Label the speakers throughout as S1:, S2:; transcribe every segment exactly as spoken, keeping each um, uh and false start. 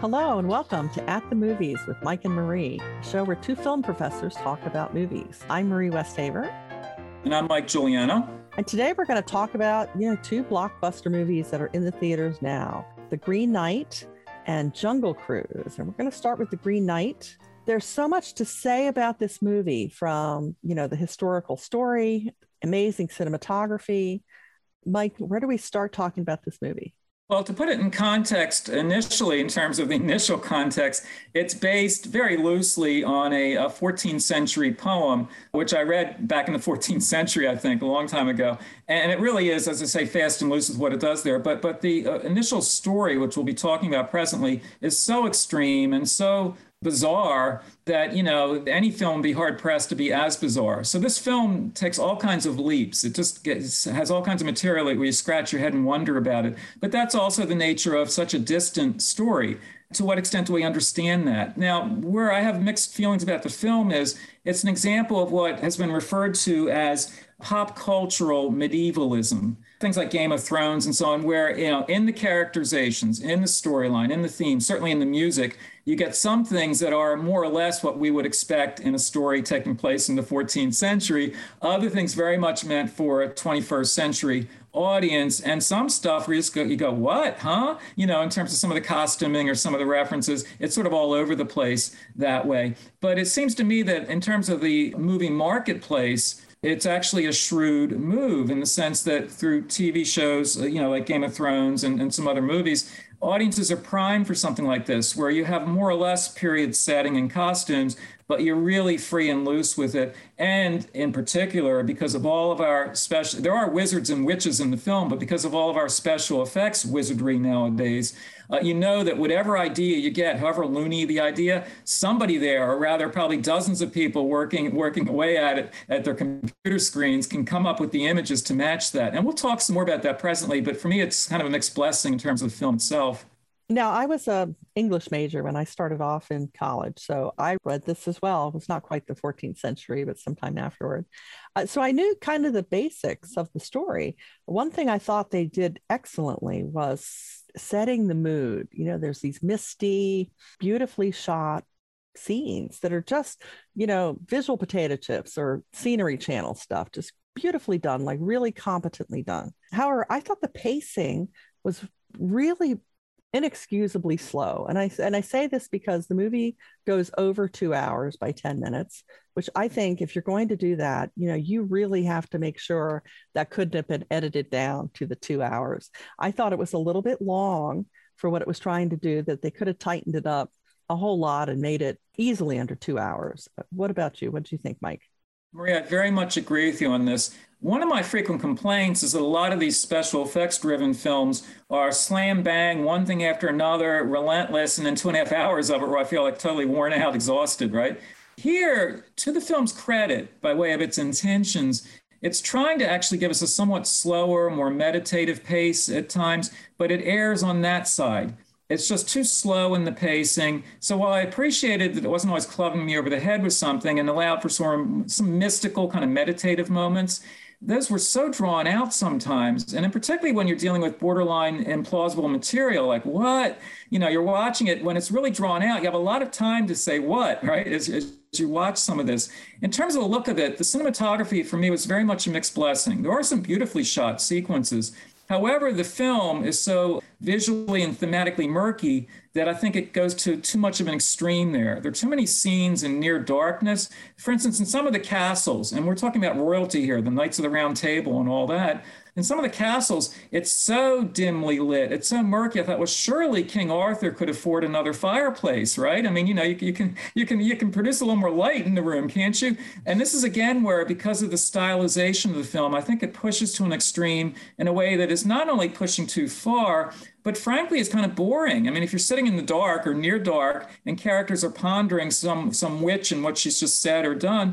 S1: Hello and welcome to At the Movies with Mike and Marie, a show where two film professors talk about movies. I'm Marie Westhaver.
S2: And I'm Mike Giuliano.
S1: And today we're going to talk about, you know, two blockbuster movies that are in the theaters now, The Green Knight and Jungle Cruise. And we're going to start with The Green Knight. There's so much to say about this movie, from, you know, the historical story, amazing cinematography. Mike, where do we start talking about this movie?
S2: Well, to put it in context, initially, in terms of the initial context, it's based very loosely on a, a fourteenth century poem, which I read back in the fourteenth century, I think, a long time ago. And it really is, as I say, fast and loose with what it does there. But but the uh, initial story, which we'll be talking about presently, is so extreme and so bizarre that, you know, any film would be hard pressed to be as bizarre. So this film takes all kinds of leaps. It just gets, has all kinds of material where you scratch your head and wonder about it. But that's also the nature of such a distant story. To what extent do we understand that? Now, where I have mixed feelings about the film is it's an example of what has been referred to as pop cultural medievalism. Things like Game of Thrones and so on, where, you know, in the characterizations, in the storyline, in the theme, certainly in the music, you get some things that are more or less what we would expect in a story taking place in the fourteenth century. Other things very much meant for a twenty-first century audience, and some stuff where you just go, you go, what, huh? You know, in terms of some of the costuming or some of the references, it's sort of all over the place that way. But it seems to me that in terms of the movie marketplace, it's actually a shrewd move in the sense that through T V shows, you know, like Game of Thrones and, and some other movies, audiences are primed for something like this, where you have more or less period setting and costumes, but you're really free and loose with it. And in particular, because of all of our special, there are wizards and witches in the film, but because of all of our special effects wizardry nowadays, uh, you know that whatever idea you get, however loony the idea, somebody there, or rather probably dozens of people working working away at it at their computer screens, can come up with the images to match that. And we'll talk some more about that presently, but for me, it's kind of a mixed blessing in terms of the film itself.
S1: Now, I was a English major when I started off in college, so I read this as well. It was not quite the fourteenth century, but sometime afterward. Uh, so I knew kind of the basics of the story. One thing I thought they did excellently was setting the mood. You know, there's these misty, beautifully shot scenes that are just, you know, visual potato chips or scenery channel stuff, just beautifully done, like really competently done. However, I thought the pacing was really inexcusably slow. And I and I say this because the movie goes over two hours by ten minutes, which I think if you're going to do that, you know, you really have to make sure that couldn't have been edited down to the two hours. I thought it was a little bit long for what it was trying to do, that they could have tightened it up a whole lot and made it easily under two hours. What about you? What do you think, Mike?
S2: Maria, I very much agree with you on this. One of my frequent complaints is that a lot of these special effects driven films are slam bang, one thing after another, relentless, and then two and a half hours of it where I feel like totally worn out, exhausted, right? Here, to the film's credit, by way of its intentions, it's trying to actually give us a somewhat slower, more meditative pace at times, but it errs on that side. It's just too slow in the pacing. So while I appreciated that it wasn't always clubbing me over the head with something and allowed for some, some mystical kind of meditative moments, those were so drawn out sometimes. And in particularly when you're dealing with borderline implausible material, like what? You know, you're watching it when it's really drawn out. You have a lot of time to say what, right? As, as you watch some of this. In terms of the look of it, the cinematography for me was very much a mixed blessing. There are some beautifully shot sequences. However, the film is so visually and thematically murky that I think it goes to too much of an extreme there. There are too many scenes in near darkness. For instance, in some of the castles, and we're talking about royalty here, the Knights of the Round Table and all that, in some of the castles, it's so dimly lit, it's so murky. I thought, well, surely King Arthur could afford another fireplace, right? I mean, you know, you, you can you can you can produce a little more light in the room, can't you? And this is again where, because of the stylization of the film, I think it pushes to an extreme in a way that is not only pushing too far, but frankly, it's kind of boring. I mean, if you're sitting in the dark or near dark and characters are pondering some some witch and what she's just said or done,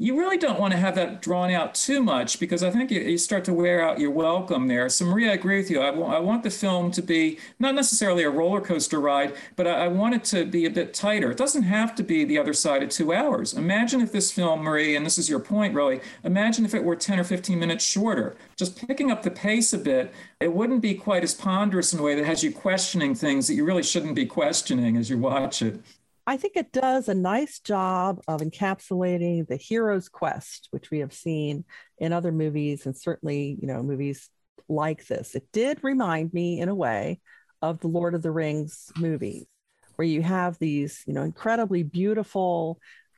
S2: you really don't want to have that drawn out too much, because I think you, you start to wear out your welcome there. So Maria, I agree with you. I, w- I want the film to be not necessarily a roller coaster ride, but I, I want it to be a bit tighter. It doesn't have to be the other side of two hours. Imagine if this film, Marie, and this is your point, really, imagine if it were ten or fifteen minutes shorter. Just picking up the pace a bit, it wouldn't be quite as ponderous in a way that has you questioning things that you really shouldn't be questioning as you watch it.
S1: I think it does a nice job of encapsulating the hero's quest, which we have seen in other movies, and certainly, you know, movies like this. It did remind me in a way of the Lord of the Rings movies, where you have these, you know, incredibly beautiful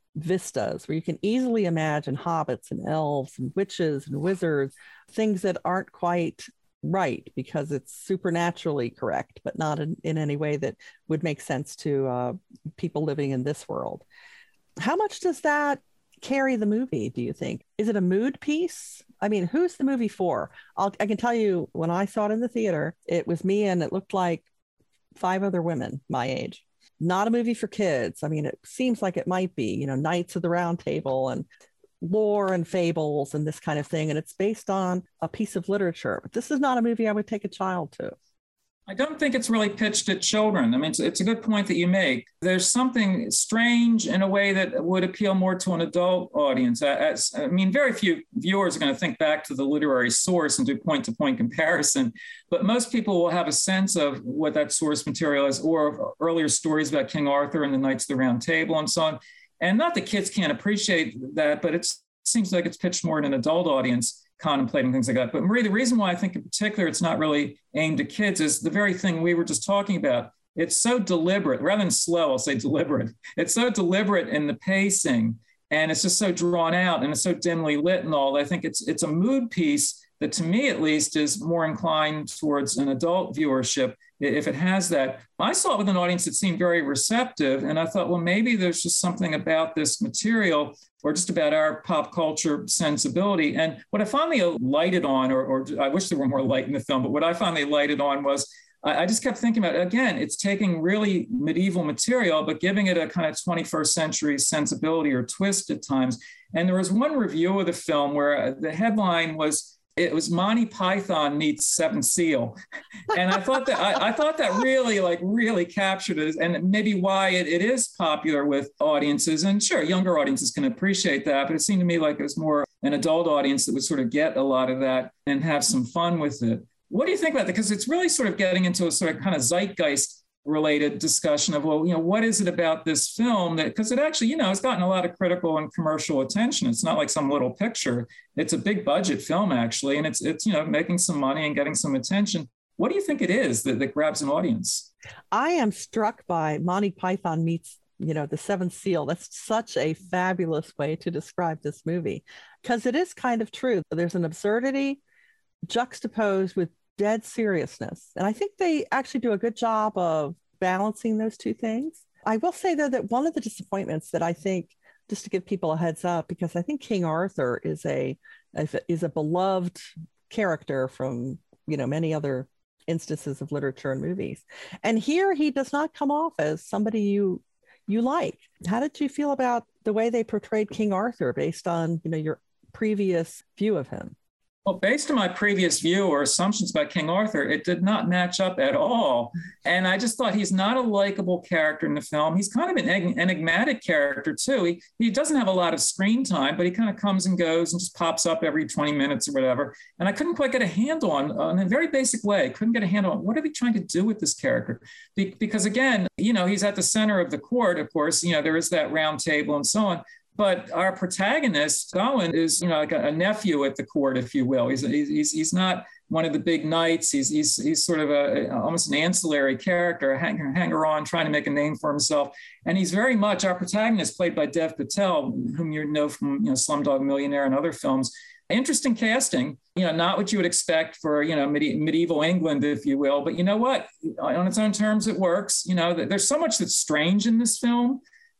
S1: vistas where you can easily imagine hobbits and elves and witches and wizards, things that aren't quite right because it's supernaturally correct, but not in, in any way that would make sense to uh, people living in this world. How much does that carry the movie, do you think? Is it a mood piece? I mean, who's the movie for? I'll, I can tell you, when I saw it in the theater, it was me and it looked like five other women my age. Not a movie for kids. I mean, it seems like it might be, you know, Knights of the Round Table and lore and fables and this kind of thing. And it's based on a piece of literature. But this is not a movie I would take a child to.
S2: I don't think it's really pitched at children. I mean, it's, it's a good point that you make. There's something strange in a way that would appeal more to an adult audience. As, I mean, very few viewers are going to think back to the literary source and do point-to-point comparison, but most people will have a sense of what that source material is, or earlier stories about King Arthur and the Knights of the Round Table and so on. And not that kids can't appreciate that, but it seems like it's pitched more in an adult audience contemplating things like that. But Marie, the reason why I think in particular it's not really aimed at kids is the very thing we were just talking about. It's so deliberate, rather than slow, I'll say deliberate. It's so deliberate in the pacing, and it's just so drawn out, and it's so dimly lit and all. I think it's it's a mood piece that, to me at least, is more inclined towards an adult viewership if it has that. I saw it with an audience that seemed very receptive, and I thought, well, maybe there's just something about this material or just about our pop culture sensibility. And what I finally lighted on, or, or I wish there were more light in the film, but what I finally lighted on was I, I just kept thinking about, again, it's taking really medieval material, but giving it a kind of twenty-first century sensibility or twist at times. And there was one review of the film where the headline was, it was Monty Python meets Seven Seal. And I thought that I, I thought that really, like, really captured it, and maybe why it, it is popular with audiences. And sure, younger audiences can appreciate that, but it seemed to me like it was more an adult audience that would sort of get a lot of that and have some fun with it. What do you think about that? Because it's really sort of getting into a sort of kind of zeitgeist related discussion of, well, you know, what is it about this film that, because it actually, you know, it's gotten a lot of critical and commercial attention. It's not like some little picture. It's a big budget film, actually, and it's, it's, you know, making some money and getting some attention. What do you think it is that, that grabs an audience?
S1: I am struck by Monty Python meets, you know, the Seventh Seal. That's such a fabulous way to describe this movie, because it is kind of true. There's an absurdity juxtaposed with dead seriousness. And I think they actually do a good job of balancing those two things. I will say, though, that one of the disappointments that I think, just to give people a heads up, because I think King Arthur is a is a beloved character from, you know, many other instances of literature and movies. And here he does not come off as somebody you you like. How did you feel about the way they portrayed King Arthur based on, you know, your previous view of him?
S2: Well, based on my previous view or assumptions about King Arthur, it did not match up at all. And I just thought he's not a likable character in the film. He's kind of an enigmatic character, too. He, he doesn't have a lot of screen time, but he kind of comes and goes and just pops up every twenty minutes or whatever. And I couldn't quite get a handle on, on in a very basic way, couldn't get a handle on what are they trying to do with this character? Be, because, again, you know, he's at the center of the court, of course. You know, there is that round table and so on. But our protagonist, Gawain, is, you know, like a, a nephew at the court, if you will. He's, he's, he's not one of the big knights. He's, he's, he's sort of a, almost an ancillary character, a hanger, hanger-on, trying to make a name for himself. And he's very much, our protagonist, played by Dev Patel, whom you know from, you know, Slumdog Millionaire and other films. Interesting casting, you know, not what you would expect for, you know, medi- medieval England, if you will. But you know what? On its own terms, it works. You know, there's so much that's strange in this film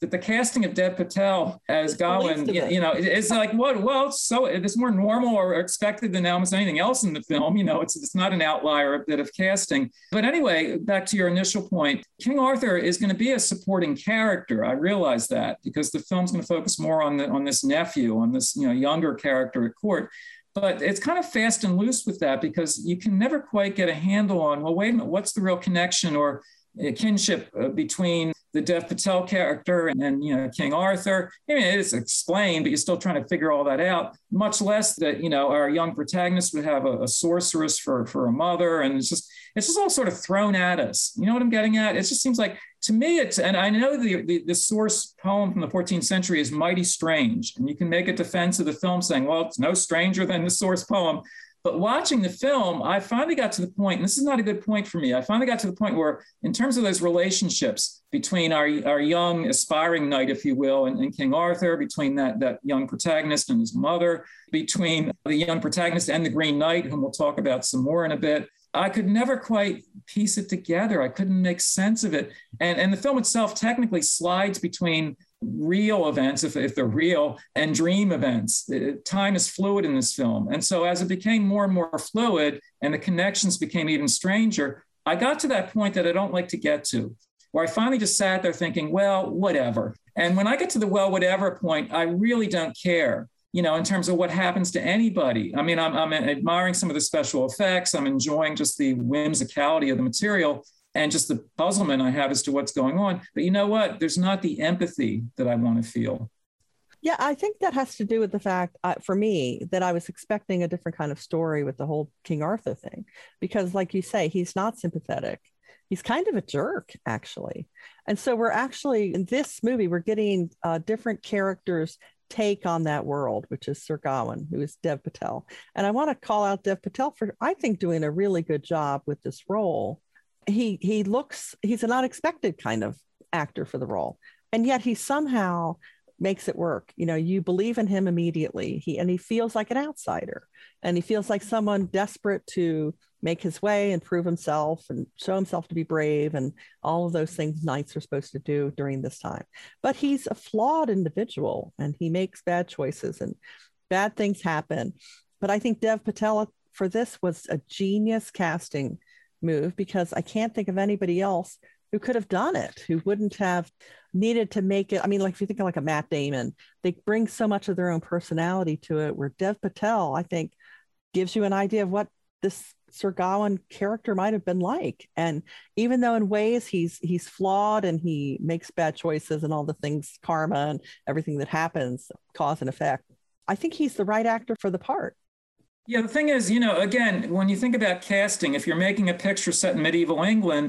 S2: that the casting of Dev Patel as Gawain, you, you know, it's like, what? Well, it's so it's more normal or expected than almost anything else in the film. You know, it's it's not an outlier a bit of casting. But anyway, back to your initial point, King Arthur is going to be a supporting character. I realize that because the film's going to focus more on the on this nephew, on this you know younger character at court. But it's kind of fast and loose with that because you can never quite get a handle on, well, wait a minute, what's the real connection or kinship uh, between the Dev Patel character and then, you know, King Arthur. I mean, it is explained, but you're still trying to figure all that out, much less that, you know, our young protagonist would have a, a sorceress for, for a mother. And it's just, it's just all sort of thrown at us. You know what I'm getting at? It just seems like, to me, it's, and I know the, the, the source poem from the fourteenth century is mighty strange. And you can make a defense of the film saying, well, it's no stranger than the source poem. But watching the film, I finally got to the point, and this is not a good point for me, I finally got to the point where in terms of those relationships between our, our young aspiring knight, if you will, and, and King Arthur, between that, that young protagonist and his mother, between the young protagonist and the Green Knight, whom we'll talk about some more in a bit, I could never quite piece it together. I couldn't make sense of it. And, and the film itself technically slides between real events, if, if they're real, and dream events. Time is fluid in this film. And so as it became more and more fluid and the connections became even stranger, I got to that point that I don't like to get to, where I finally just sat there thinking, well, whatever. And when I get to the well, whatever point, I really don't care, you know, in terms of what happens to anybody. I mean, I'm, I'm admiring some of the special effects. I'm enjoying just the whimsicality of the material and just the puzzlement I have as to what's going on. But you know what? There's not the empathy that I want to feel.
S1: Yeah, I think that has to do with the fact, uh, for me, that I was expecting a different kind of story with the whole King Arthur thing. Because like you say, he's not sympathetic. He's kind of a jerk, actually. And so we're actually, in this movie, we're getting uh, different characters' take on that world, which is Sir Gawain, who is Dev Patel. And I want to call out Dev Patel for, I think, doing a really good job with this role. He he looks, he's an unexpected kind of actor for the role. And yet he somehow makes it work. You know, you believe in him immediately. He and he feels like an outsider. And he feels like someone desperate to make his way and prove himself and show himself to be brave and all of those things knights are supposed to do during this time. But he's a flawed individual and he makes bad choices and bad things happen. But I think Dev Patel for this was a genius casting move because I can't think of anybody else who could have done it, who wouldn't have needed to make it. I mean, like if you think of like a Matt Damon, they bring so much of their own personality to it, where Dev Patel, I think, gives you an idea of what this Sir Gawain character might have been like. And even though in ways he's he's flawed and he makes bad choices and all the things, karma and everything that happens, cause and effect, I think he's the right actor for the part.
S2: Yeah, the thing is, you know, again, when you think about casting, if you're making a picture set in medieval England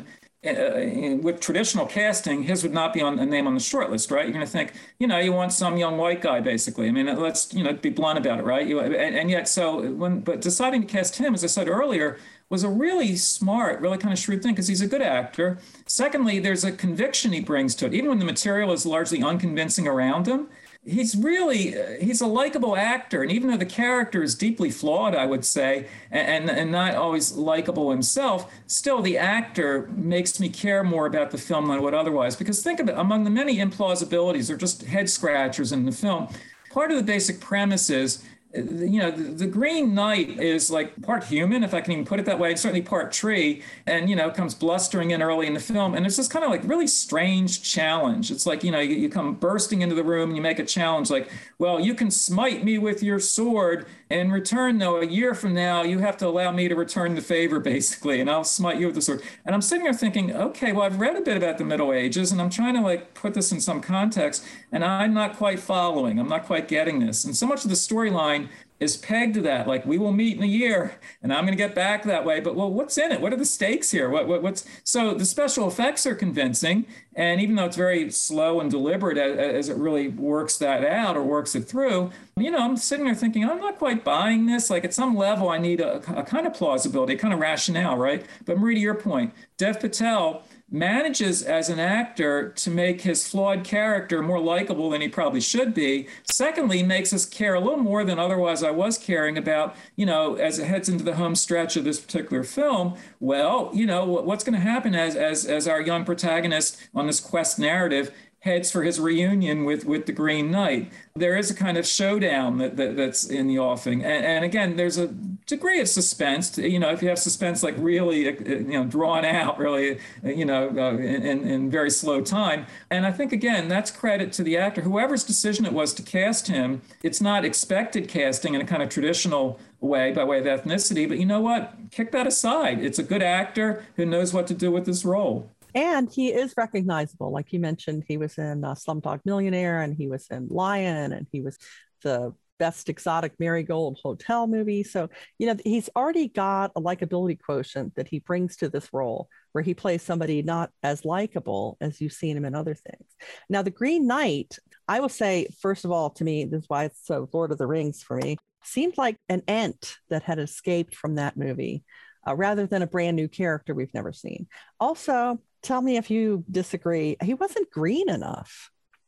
S2: uh, with traditional casting, his would not be on a name on the short list, right? You're going to think, you know, you want some young white guy, basically. I mean, let's, you know, be blunt about it, right? You, and, and yet, so when, but deciding to cast him, as I said earlier, was a really smart, really kind of shrewd thing because he's a good actor. Secondly, there's a conviction he brings to it. Even when the material is largely unconvincing around him, he's really, he's a likable actor. And even though the character is deeply flawed, I would say, and, and not always likable himself, still the actor makes me care more about the film than I would otherwise. Because think of it, among the many implausibilities or just head scratchers in the film, part of the basic premise is, you know, the, the Green Knight is like part human, if I can even put it that way, and certainly part tree, and, you know, comes blustering in early in the film. And it's this kind of like really strange challenge. It's like, you know, you, you come bursting into the room and you make a challenge like, well, you can smite me with your sword. In return, though, a year from now, you have to allow me to return the favor, basically, and I'll smite you with the sword. And I'm sitting there thinking, okay, well, I've read a bit about the Middle Ages, and I'm trying to like put this in some context, and I'm not quite following. I'm not quite getting this. And so much of the storyline is pegged to that, like we will meet in a year and I'm going to get back that way. But well, what's in it? What are the stakes here? What, what what's so the special effects are convincing. And even though it's very slow and deliberate as, as it really works that out or works it through, you know, I'm sitting there thinking, I'm not quite buying this. Like at some level, I need a, a kind of plausibility, a kind of rationale, right? But Marie, to your point, Dev Patel manages as an actor to make his flawed character more likable than he probably should be. Secondly, makes us care a little more than otherwise I was caring about, you know, as it heads into the home stretch of this particular film. Well, you know, what's going to happen as, as, as our young protagonist on this quest narrative heads for his reunion with, with the Green Knight. There is a kind of showdown that, that that's in the offing. And, and again, there's a degree of suspense. To, you know, if you have suspense like really, you know, drawn out, really, you know, uh, in, in very slow time. And I think, again, that's credit to the actor. Whoever's decision it was to cast him, it's not expected casting in a kind of traditional way by way of ethnicity. But you know what? Kick that aside. It's a good actor who knows what to do with this role.
S1: And he is recognizable. Like you mentioned, he was in uh, Slumdog Millionaire, and he was in Lion, and he was the Best Exotic Marigold Hotel movie. So, you know, he's already got a likability quotient that he brings to this role, where he plays somebody not as likable as you've seen him in other things. Now, The Green Knight, I will say, first of all, to me, this is why it's so Lord of the Rings for me, seemed like an ent that had escaped from that movie, uh, rather than a brand new character we've never seen. Also, tell me if you disagree, he wasn't green enough.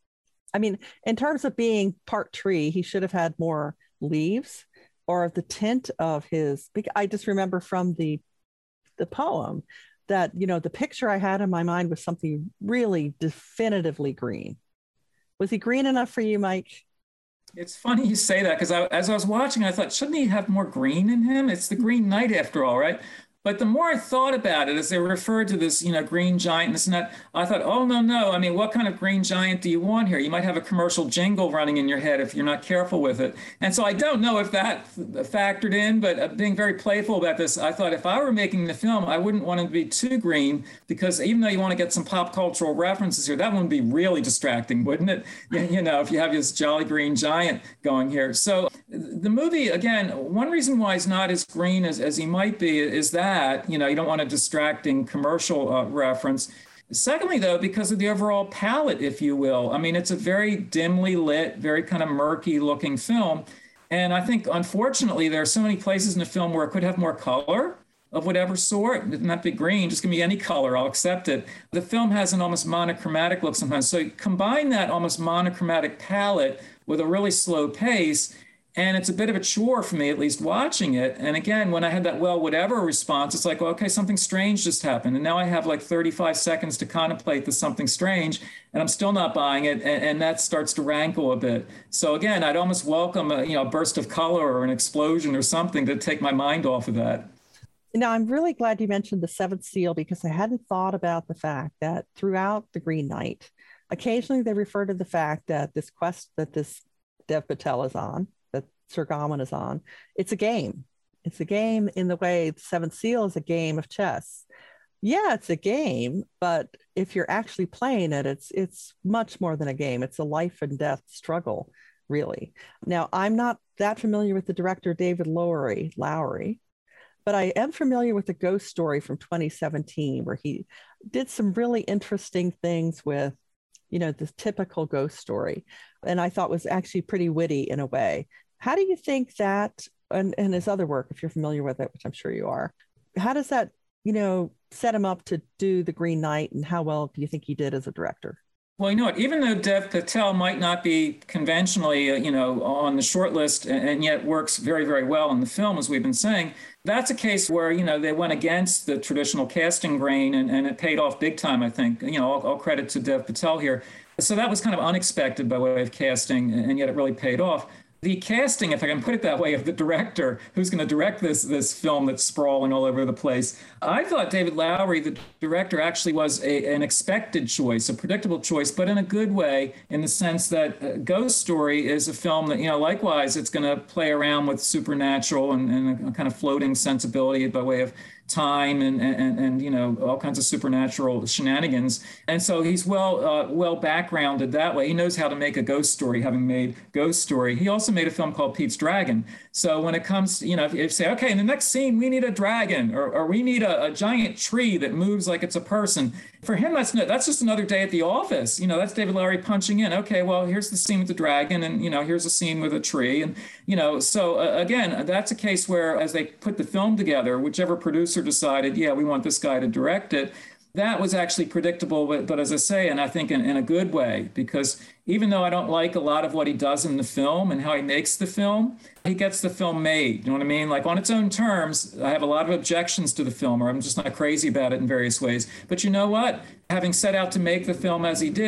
S1: I mean, in terms of being part tree, he should have had more leaves, or the tint of his, I just remember from the the poem that, you know, the picture I had in my mind was something really definitively green. Was he green enough for you, Mike?
S2: It's funny you say that, because I, as I was watching, I thought, shouldn't he have more green in him? It's the Green Knight after all, right? But the more I thought about it, as they referred to this, you know, green giant and this and that, I thought, oh, no, no. I mean, what kind of green giant do you want here? You might have a commercial jingle running in your head if you're not careful with it. And so I don't know if that factored in, but being very playful about this, I thought if I were making the film, I wouldn't want it to be too green, because even though you want to get some pop cultural references here, that would be really distracting, wouldn't it? You know, if you have this jolly green giant going here. So the movie, again, one reason why he's not as green as, as he might be is that That, you know, you don't want a distracting commercial uh, reference. Secondly, though, because of the overall palette, if you will. I mean, it's a very dimly lit, very kind of murky looking film. And I think, unfortunately, there are so many places in the film where it could have more color of whatever sort. It doesn't have to be green, just give me any color, I'll accept it. The film has an almost monochromatic look sometimes. So you combine that almost monochromatic palette with a really slow pace, and it's a bit of a chore for me, at least watching it. And again, when I had that well, whatever response, it's like, well, okay, something strange just happened. And now I have like thirty-five seconds to contemplate the something strange, and I'm still not buying it. And, and that starts to rankle a bit. So again, I'd almost welcome a, you know, a burst of color or an explosion or something to take my mind off of that.
S1: Now, I'm really glad you mentioned the Seventh Seal, because I hadn't thought about the fact that throughout The Green Knight, occasionally they refer to the fact that this quest that this Dev Patel is on, Sir Gawain is on, it's a game. It's a game in the way the Seventh Seal is a game of chess. Yeah, it's a game, but if you're actually playing it, it's it's much more than a game. It's a life and death struggle, really. Now, I'm not that familiar with the director David Lowery, Lowery, but I am familiar with the Ghost Story from twenty seventeen, where he did some really interesting things with, you know, this typical ghost story, and I thought was actually pretty witty in a way. How do you think that, and, and his other work, if you're familiar with it, which I'm sure you are, how does that, you know, set him up to do The Green Knight, and how well do you think he did as a director?
S2: Well, you know what, even though Dev Patel might not be conventionally, uh, you know, on the short list, and, and yet works very, very well in the film, as we've been saying, that's a case where, you know, they went against the traditional casting grain, and, and it paid off big time, I think. You know, all, all credit to Dev Patel here. So that was kind of unexpected by way of casting, and yet it really paid off. The casting, if I can put it that way, of the director who's going to direct this this film that's sprawling all over the place, I thought David Lowery, the director, actually was a, an expected choice, a predictable choice, but in a good way, in the sense that uh, Ghost Story is a film that, you know, likewise, it's going to play around with supernatural and, and a kind of floating sensibility by way of time and, and, and, you know, all kinds of supernatural shenanigans. And so he's well, uh, well backgrounded that way. He knows how to make a ghost story, having made Ghost Story. He also made a film called Pete's Dragon. So when it comes to, you know, if you say, okay, in the next scene, we need a dragon, or, or we need a, a giant tree that moves like it's a person. For him, that's no, that's just another day at the office. You know, that's David Lowery punching in. Okay, well, here's the scene with the dragon, and, you know, here's a scene with a tree. And, you know, so uh, again, that's a case where, as they put the film together, whichever producer decided, yeah, we want this guy to direct it, that was actually predictable, but, but as I say, and I think in, in a good way, because even though I don't like a lot of what he does in the film and how he makes the film, he gets the film made. You know what I mean? Like, on its own terms, I have a lot of objections to the film, or I'm just not crazy about it in various ways. But you know what? Having set out to make the film as he did,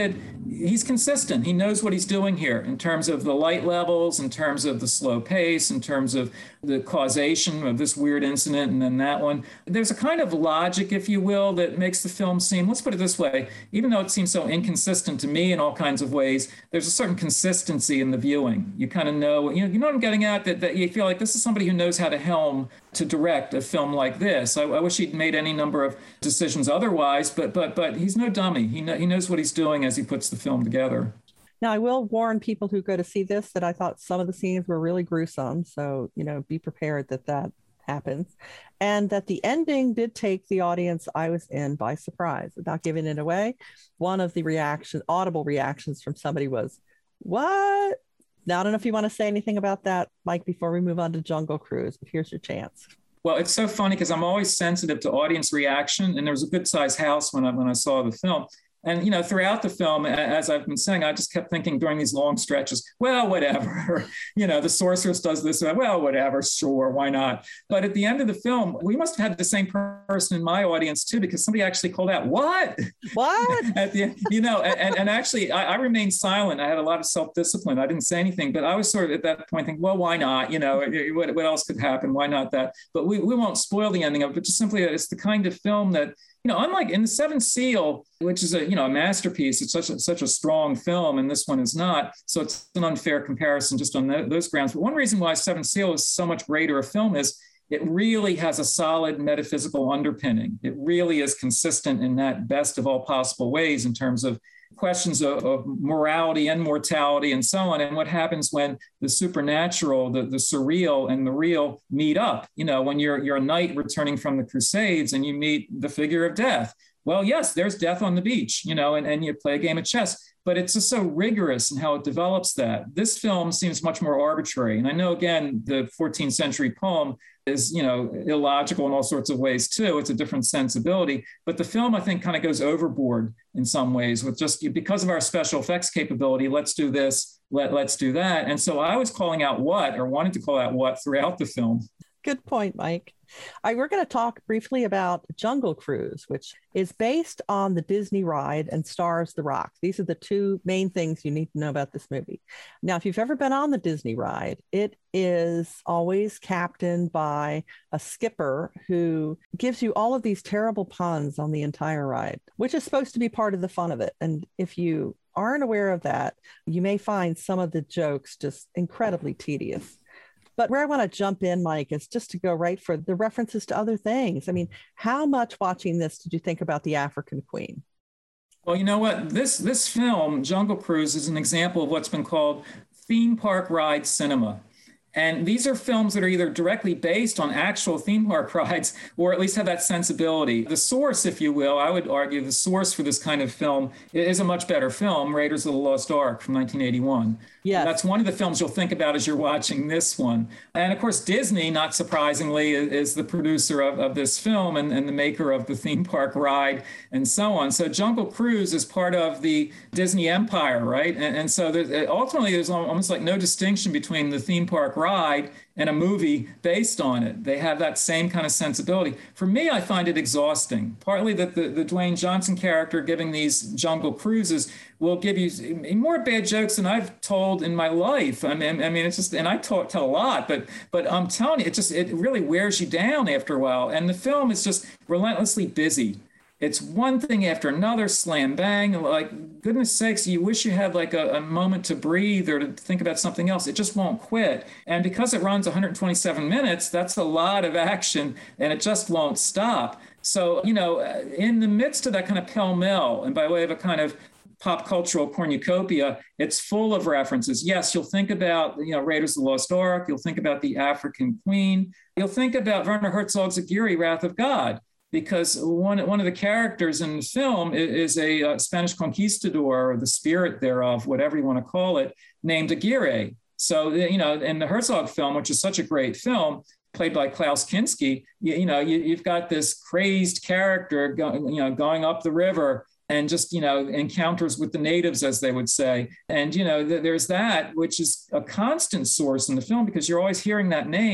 S2: he's consistent. He knows what he's doing here in terms of the light levels, in terms of the slow pace, in terms of the causation of this weird incident and then that one. There's a kind of logic, if you will, that makes the film seem, let's put it this way, even though it seems so inconsistent to me in all kinds of ways, there's a certain consistency in the viewing. You kind of know, you know, you know what I'm getting at, that, that you feel like this is somebody who knows how to helm to direct a film like this. I, I wish he'd made any number of decisions otherwise, but but but he's no dummy. He, know, he knows what he's doing as he puts the film together.
S1: Now, I will warn people who go to see this that I thought some of the scenes were really gruesome. So, you know, be prepared that that happens. And that the ending did take the audience I was in by surprise. Without giving it away, one of the reaction, audible reactions from somebody was, "What?" Now, I don't know if you want to say anything about that, Mike, before we move on to Jungle Cruise, but here's your chance.
S2: Well, it's so funny because I'm always sensitive to audience reaction. And there was a good sized house when I, when I saw the film. And, you know, throughout the film, as I've been saying, I just kept thinking during these long stretches, well, whatever, you know, the sorceress does this, well, whatever, sure, why not? But at the end of the film, we must have had the same person in my audience too, because somebody actually called out, what?
S1: What?
S2: At the end, you know, and, and actually I, I remained silent. I had a lot of self-discipline. I didn't say anything, but I was sort of at that point thinking, well, why not? You know, what, what else could happen? Why not that? But we, we won't spoil the ending of it, but just simply it's the kind of film that, you know, unlike in The Seventh Seal, which is a, you know, a masterpiece, it's such a, such a strong film, and this one is not. So it's an unfair comparison just on the, those grounds. But one reason why Seventh Seal is so much greater a film is it really has a solid metaphysical underpinning. It really is consistent in that best of all possible ways in terms of questions of, of morality and mortality and so on, and what happens when the supernatural, the, the surreal and the real meet up. You know, when you're you're a knight returning from the Crusades and you meet the figure of death. Well, yes, there's death on the beach, you know, and, and you play a game of chess. But it's just so rigorous in how it develops that. This film seems much more arbitrary. And I know, again, the fourteenth century poem is, you know, illogical in all sorts of ways, too. It's a different sensibility. But the film, I think, kind of goes overboard in some ways with just because of our special effects capability. Let's do this. Let, let's do that. And so I was calling out what, or wanted to call out what throughout the film.
S1: Good point, Mike. All right, we're going to talk briefly about Jungle Cruise, which is based on the Disney ride and stars The Rock. These are the two main things you need to know about this movie. Now, if you've ever been on the Disney ride, it is always captained by a skipper who gives you all of these terrible puns on the entire ride, which is supposed to be part of the fun of it. And if you aren't aware of that, you may find some of the jokes just incredibly tedious. But where I want to jump in, Mike, is just to go right for the references to other things. I mean, how much watching this did you think about the African Queen?
S2: Well, you know what? This this film, Jungle Cruise, is an example of what's been called theme park ride cinema. And these are films that are either directly based on actual theme park rides or at least have that sensibility. The source, if you will, I would argue the source for this kind of film is a much better film, Raiders of the Lost Ark from nineteen eighty-one. Yeah, that's one of the films you'll think about as you're watching this one. And of course, Disney, not surprisingly, is the producer of, of this film and, and the maker of the theme park ride and so on. So Jungle Cruise is part of the Disney empire, right? And, and so there's, ultimately, there's almost like no distinction between the theme park ride and a movie based on it. They have that same kind of sensibility. For me, I find it exhausting. Partly that the, the Dwayne Johnson character giving these jungle cruises will give you more bad jokes than I've told in my life. I mean, I mean, it's just, and I talk, tell a lot, but but I'm telling you, it just, it really wears you down after a while. And the film is just relentlessly busy. It's one thing after another, slam bang. Like, goodness sakes, you wish you had like a, a moment to breathe or to think about something else. It just won't quit. And because it runs one hundred twenty-seven minutes, that's a lot of action and it just won't stop. So, you know, in the midst of that kind of pell-mell, and by way of a kind of pop cultural cornucopia, it's full of references. Yes, you'll think about, you know, Raiders of the Lost Ark. You'll think about the African Queen. You'll think about Werner Herzog's Aguirre, Wrath of God. Because one, one of the characters in the film is a, a Spanish conquistador, or the spirit thereof, whatever you want to call it, named Aguirre. So, you know, in the Herzog film, which is such a great film, played by Klaus Kinski, you, you know, you, you've got this crazed character, go, you know, going up the river and just, you know, encounters with the natives, as they would say. And, you know, th- there's that, which is a constant source in the film because you're always hearing that name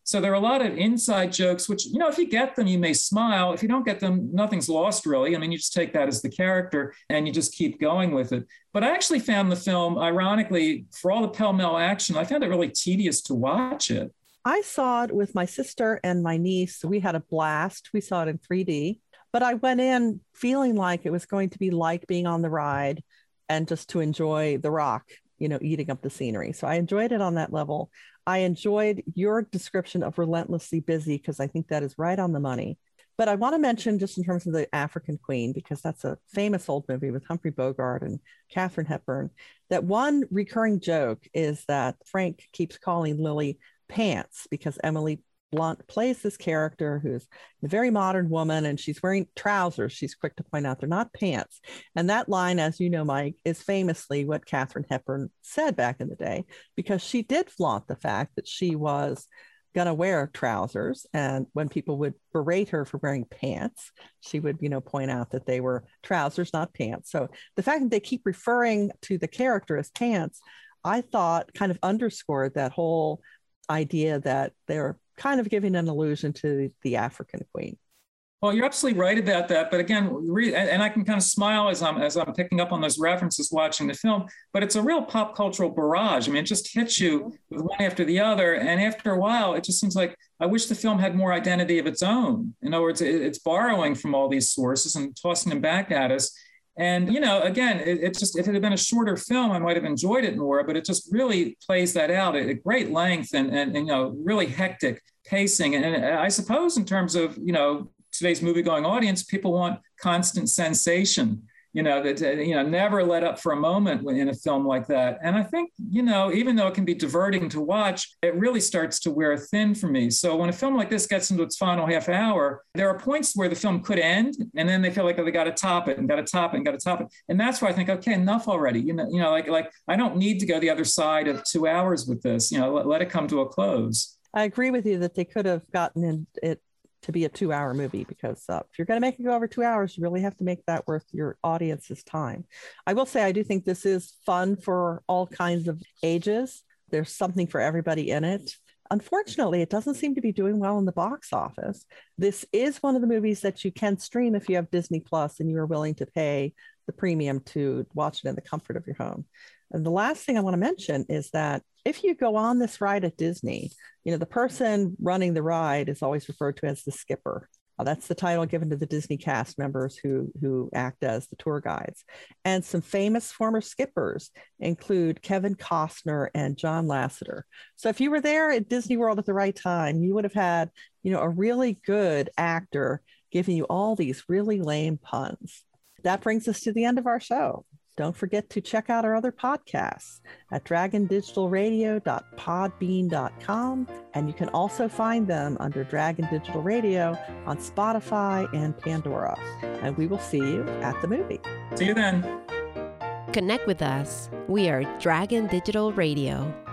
S2: So there are a lot of inside jokes, which, you know, if you get them, you may smile. If you don't get them, nothing's lost, really. I mean, you just take that as the character and you just keep going with it. But I actually found the film, ironically, for all the pell-mell action, I found it really tedious to watch it.
S1: I saw it with my sister and my niece. We had a blast. We saw it in three D. But I went in feeling like it was going to be like being on the ride and just to enjoy The Rock, you know, eating up the scenery. So I enjoyed it on that level. I enjoyed your description of relentlessly busy because I think that is right on the money. But I want to mention just in terms of the African Queen, because that's a famous old movie with Humphrey Bogart and Katharine Hepburn, that one recurring joke is that Frank keeps calling Lily Pants because Emily Blunt plays this character who's a very modern woman and she's wearing trousers. She's quick to point out they're not pants. And that line, as you know, Mike, is famously what Katharine Hepburn said back in the day, because she did flaunt the fact that she was going to wear trousers. And when people would berate her for wearing pants, she would, you know, point out that they were trousers, not pants. So the fact that they keep referring to the character as pants, I thought kind of underscored that whole idea that they're kind of giving an allusion to the African Queen.
S2: Well, you're absolutely right about that. But again, re- and I can kind of smile as I'm as I'm picking up on those references watching the film, but it's a real pop cultural barrage. I mean, it just hits you with one after the other. And after a while, it just seems like I wish the film had more identity of its own. In other words, it, it's borrowing from all these sources and tossing them back at us. And, you know, again, it, it just, if it had been a shorter film, I might have enjoyed it more, but it just really plays that out at, at great length and, and, and, you know, really hectic pacing. And, and I suppose in terms of, you know, today's movie-going audience, people want constant sensation, you know, that, you know, never let up for a moment in a film like that. And I think, you know, even though it can be diverting to watch, it really starts to wear thin for me. So when a film like this gets into its final half hour, there are points where the film could end, and then they feel like, oh, they got to top it and got to top it and got to top it. And that's where I think, okay, enough already. You know, you know, like, like I don't need to go the other side of two hours with this, you know, let, let it come to a close.
S1: I agree with you that they could have gotten in it to be a two hour movie, because uh, if you're going to make it go over two hours, you really have to make that worth your audience's time. I will say, I do think this is fun for all kinds of ages. There's something for everybody in it. Unfortunately, it doesn't seem to be doing well in the box office. This is one of the movies that you can stream if you have Disney Plus and you are willing to pay the premium to watch it in the comfort of your home. And the last thing I want to mention is that if you go on this ride at Disney, you know, the person running the ride is always referred to as the skipper. Uh, that's the title given to the Disney cast members who, who act as the tour guides. And some famous former skippers include Kevin Costner and John Lasseter. So if you were there at Disney World at the right time, you would have had, you know, a really good actor giving you all these really lame puns. That brings us to the end of our show. Don't forget to check out our other podcasts at dragon digital radio dot podbean dot com. And you can also find them under Dragon Digital Radio on Spotify and Pandora. And we will see you at the movie.
S2: See you then.
S3: Connect with us. We are Dragon Digital Radio.